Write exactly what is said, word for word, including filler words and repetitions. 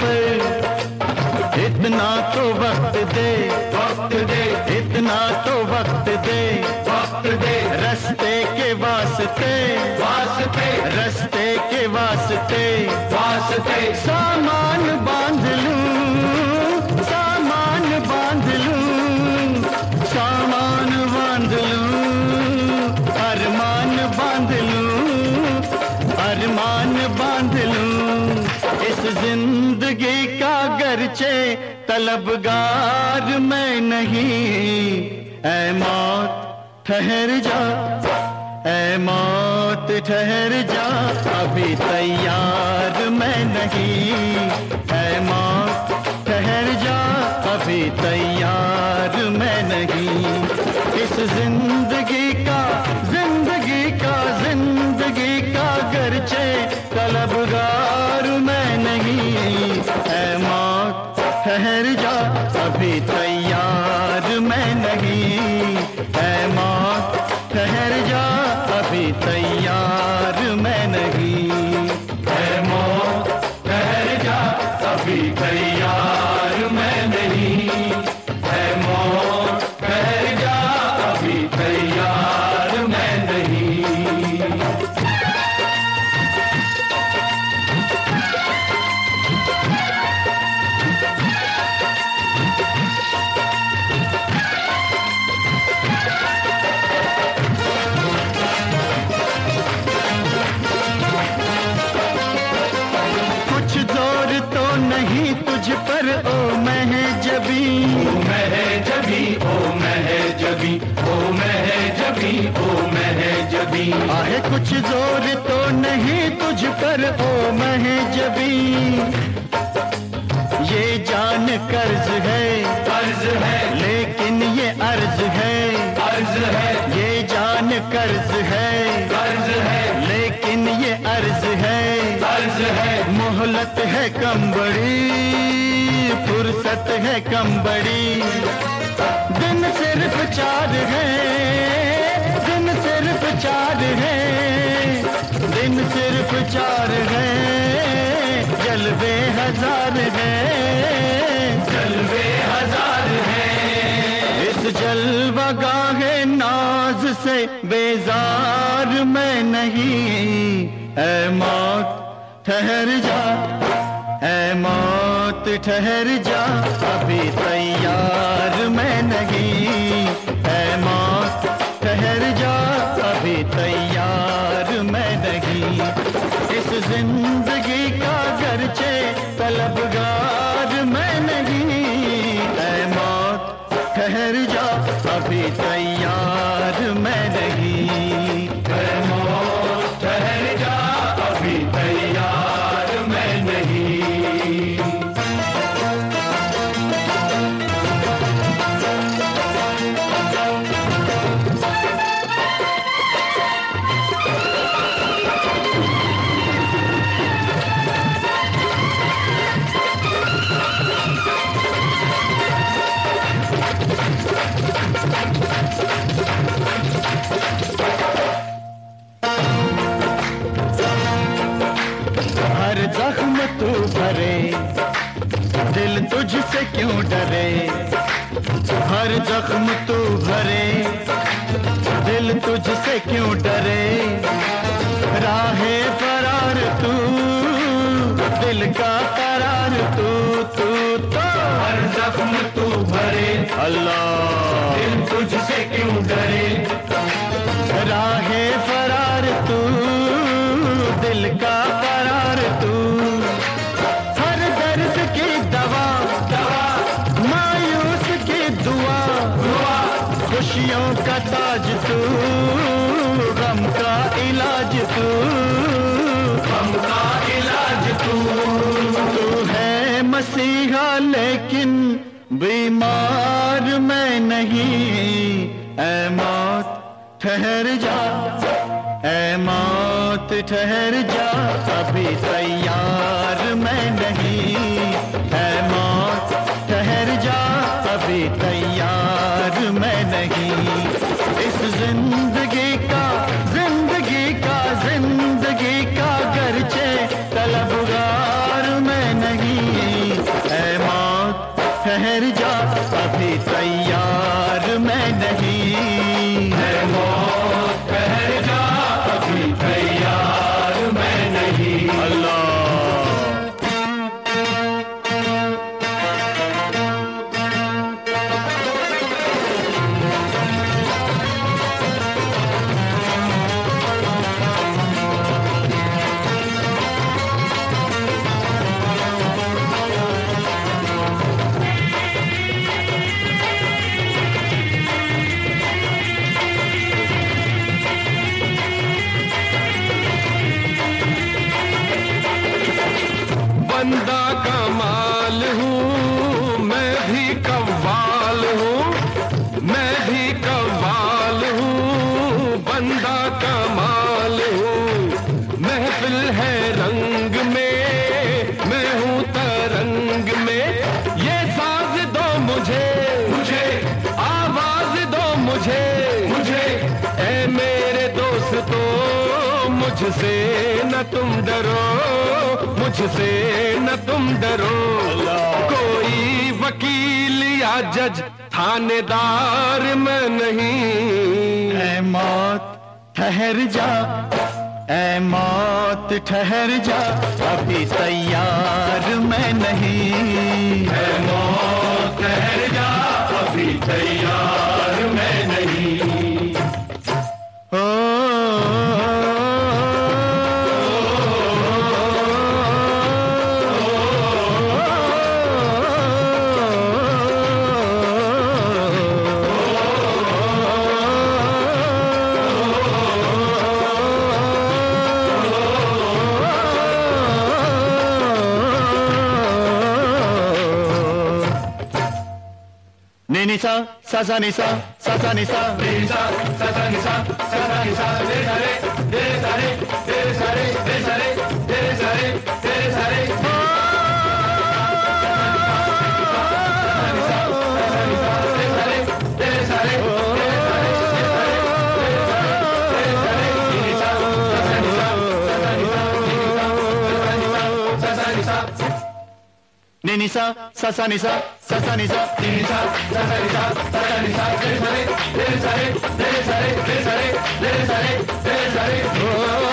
पर, इतना तो वक्त दे, वक्त दे, इतना तो वक्त दे, वक्त दे, रस्ते के वास्ते, वास्ते, रस्ते के वास्ते, वास्ते, सामान बांध लूं, सामान बांध लूं, सामान बांध लूं, अरमान बांध लूं, अरमान बांध लूं, इस जिंदगी का गरचे तलबगार मैं नहीं। ऐ मौत ठहर जा, ऐ मौत ठहर जा, अभी तैयार मैं नहीं। ऐ मौत ठहर जा, अभी तैयार मैं नहीं। इस जिंदगी का, जिंदगी का, जिंदगी का गरचे तलबगार मैं नहीं। ऐ मौत ठहर जा, अभी तैयार मैं नहीं। ऐ मौत ठहर जा, अभी तैयार मैं नहीं। ऐ मौत ठहर जा, अभी तैयार मैं नहीं। ऐ मौत ठहर जा, अभी तैयार मैं नहीं। नहीं तुझ पर ओ महजबी, ओ महजबी, ओ महजबी, ओ महजबी, ओ महजबी, आहे कुछ जोर तो नहीं तुझ पर ओ महजबी। ये जान कर्ज है, कर्ज है, लेकिन ये अर्ज है, अर्ज है, ये जान कर्ज है, कर्ज है, लेकिन ये अर्ज है, अर्ज है, मोहलत है कम बड़ी, फुर्सत है कम बड़ी, दिन सिर्फ चार है, दिन सिर्फ चार है, दिन सिर्फ चार है, जलवे हजार है, जलवे हजार है। इस जलवा गाहे नाज से बेजार मैं नहीं। ऐ मौत ठहर जा, ऐ मौत ठहर जा, अभी तैयार मैं नहीं। ऐ मौत ठहर जा, अभी तैयार मैं नहीं। इस जिंदगी का गरचे तलबगार मैं नहीं। ऐ मौत ठहर जा, अभी तैयार मैं नहीं। ऐ मौत ठहर जा, अभी तैयार मैं नहीं। हर जख्म तू भरे, दिल तुझसे क्यों डरे। हर जख्म तू भरे, दिल तुझसे क्यों डरे। राहे फरार तू, दिल का करार तू, तू तो हर जख्म तू भरे। अल्लाह दिल तुझसे क्यों डरे। राहे फरार तू, दिल का करार तू, हर दर्द की दवा, दवा, मायूस की दुआ, दुआ, खुशियों का ताज तू, गम का इलाज तू, गम का इलाज तू। तू है मसीहा लेकिन बीमार मैं नहीं। ऐ मौत ठहर जा, ऐ मौत ठहर जा, अभी तैयार मैं नहीं। ऐ मौत ठहर जा, अभी तैयार मैं नहीं। इस जिंदगी का, जिंदगी का, जिंदगी का गरचे तलबगार मैं नहीं। ठहर जा, अभी तैयार मैं नहीं। है मौत ठहर जा, अभी तैयार मैं नहीं। अल्लाह बंदा कमाल हूँ, मैं भी कव्वाल हूँ, मैं भी कव्वाल हूँ, बंदा कमाल हूँ। महफिल है रंग में, मैं हूँ तरंग में। ये साज दो मुझे, मुझे आवाज दो मुझे, मुझे। ऐ मेरे दोस्तों मुझसे न तुम डरो, मुझसे न तुम डरो। कोई वकील या जज थानेदार मैं नहीं। ऐ मौत ठहर जा, ऐ मौत ठहर जा, अभी तैयार मैं नहीं। ऐ मौत ठहर जा, अभी तैयार मैं नहीं। ओ निसा सा सा निसा सा सा निसा निसा सा सा निसा सा सा निसा। तेरे सारे तेरे सारे तेरे सारे तेरे सारे तेरे सारे तेरे सारे तेरे सारे निसा सा सा निसा सा सा निसा निसा सा सा निसा सा सा निसा। तेरे सारे तेरे सारे तेरे सारे तेरे सारे तेरे सारे तेरे सारे